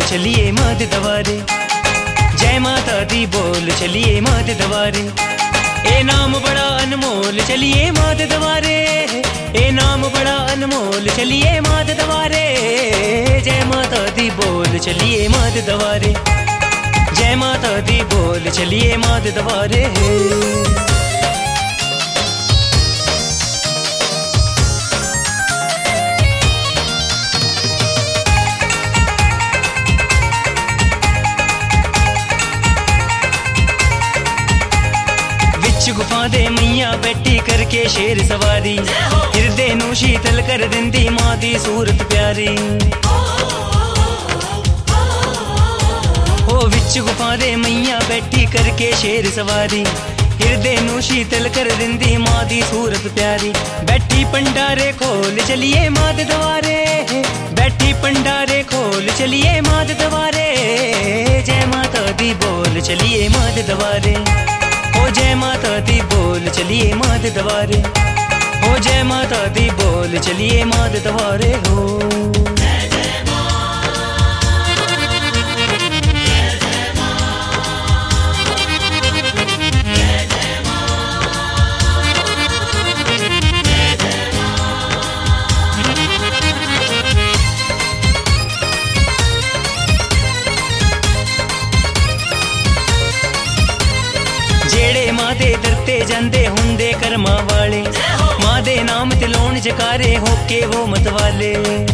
चलिए मात दवारे, जय माता दी बोल चलिए मात दवारे। ए नाम बड़ा अनमोल चलिए मात दवारे, ए नाम बड़ा अनमोल चलिए मात दवारे। जय माता दी बोल चलिए मात दवारे, जय माता दी बोल चलिए मात दवारे। गुफा दे मैया बैठी करके शेर सवारी, हिरदे नू शीतल कर दिंदी मां दी सूरत प्यारी। ओ विच गुफा दे मैया बैठी करके शेर सवारी, हिरदे नू शीतल कर दिंदी मां दी सूरत प्यारी। बैठी पंडारे खोल चलिए मात दवारे, बैठी पंडारे खोल चलिए मात दवारे। जय माता दी बोल चलिए मात दवारे, हो जय माता दी बोल चलिए मात दवारे, हो जय माता दी बोल चलिए मात दवारे। हो जेड़े मां दे दरते जांदे हुंदे कर्मा वाले, मां दे नाम ते लोन जकारे होके वो मत वाले।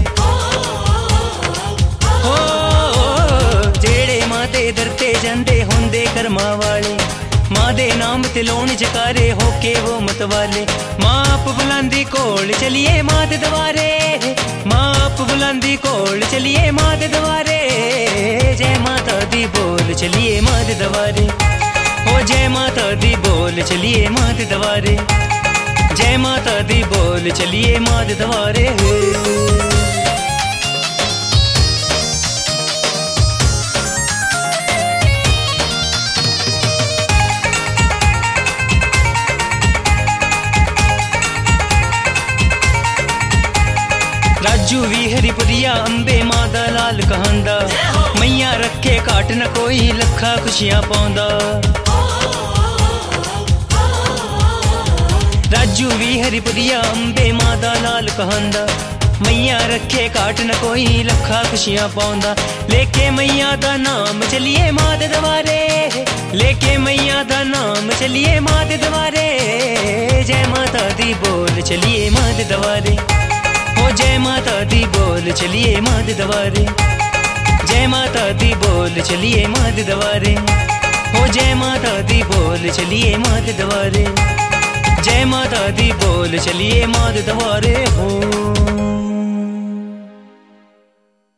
हो जेड़े मां दे दरते जांदे हुंदे कर्मा वाले, मां दे नाम ते लोन जकारे होके वो मत वाले। मां आप बुलांदी कोल चलिए मात दवारे, मां आप बुलांदी कोल चलिए मात दवारे। जय माता दी बोल चलिए मात दवारे, हो जय माता दी बोल चलिए मात दवारे, जय माता दी बोल चलिए मात दवारे। राजू भी हरिपुरिया अंबे मां दा लाल कहांदा, मैया रखे घाट न कोई लखा खुशियां पाउंदा। राजू भी हरिपुरिया अंबे मां दा लाल कहांदा, मैया रखे घाट न कोई लखा खुशियां पाउंदा। लेके मैया दा नाम चलिए मात दवारे, लेके मैया दा नाम चलिए मात दवारे। जय माता दी बोल चलिए मात दवारे, हो जय माता दी बोल चलिए मात दवारे, जय माता दी बोल चलिए मात दवारे, हो जय माता दी बोल चलिए मात दवारे, जय माता दी बोल चलिए मात दवारे। हो